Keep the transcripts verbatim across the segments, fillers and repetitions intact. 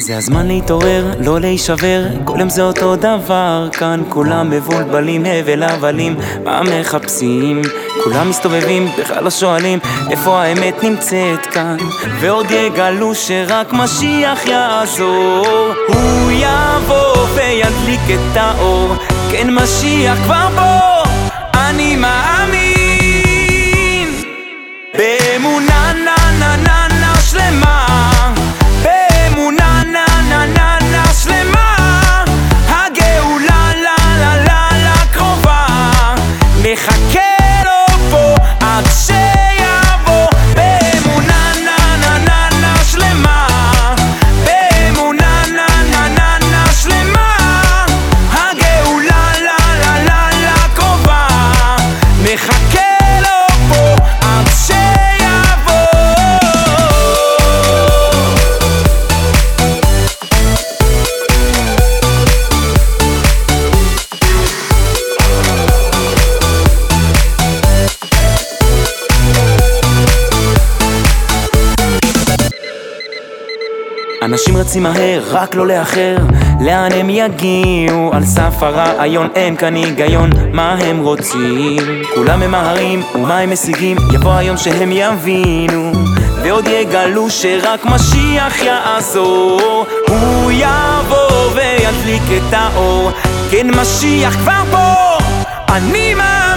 זה הזמן להתעורר, לא להישבר, כל יום זה אותו דבר. כאן כולם מבולבלים, הבל הבלים, מה מחפשים? כולם מסתובבים, בכלל לא שואלים איפה האמת נמצאת כאן. ועוד יגלו שרק משיח יעזור, הוא יבוא וידליק את האור. כן, משיח כבר פה, אני מאמין באמונה נה נה נה נה שלמה, באמונה נה נה נה נה שלמה. הגאולה לה לה לה לה קרובה, מחכה לו פה עד שיבוא. באמונה נה נה נה נה שלמה, באמונה נה נה נה נה שלמה. הגאולה לה לה לה לה קרובה, מחכה לו פה עד שיבוא. אנשים רצים מהר, רק לא לאחר. לאן הם יגיעו? על סף הרעיון, אין כאן היגיון. מה הם רוצים? כולם ממהרים, ומה הם משיגים? יבוא היום שהם יבינו, ועוד יגלו שרק משיח יעזור. הוא יבוא וידליק את האור. כן, משיח כבר פה, אני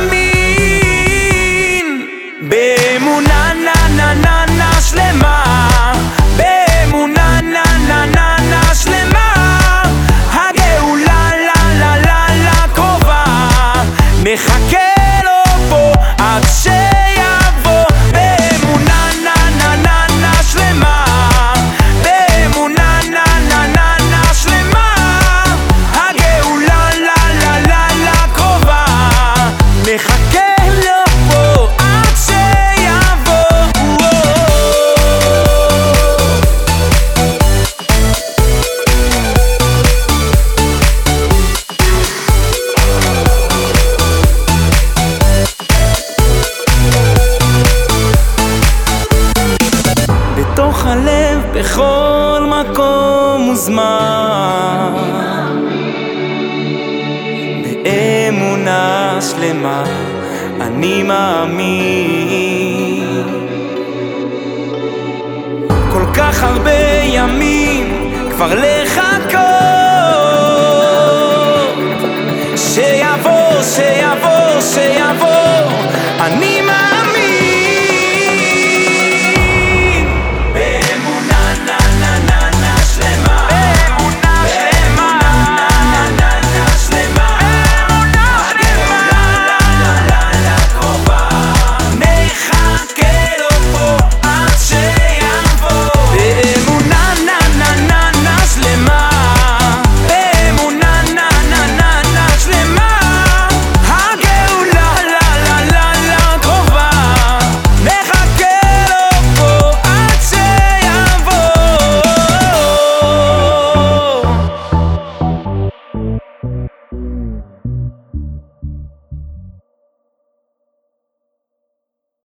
מאמין באמונה נה נה נה נה שלמה, באמונה נה נה נה נה שלמה. הגאולה לה לה לה לה קרובה, מחכה לו פה עד שיבוא. באמונה נה נה נה נה שלמה, באמונה נה נה נה נה שלמה. הגאולה לה לה לה לה קרובה, מחכה לו פה עד שיבוא. בתוך הלב, בכל מקום וזמן, באמונה שלמה אני מאמין. כל כך הרבה ימים כבר ל...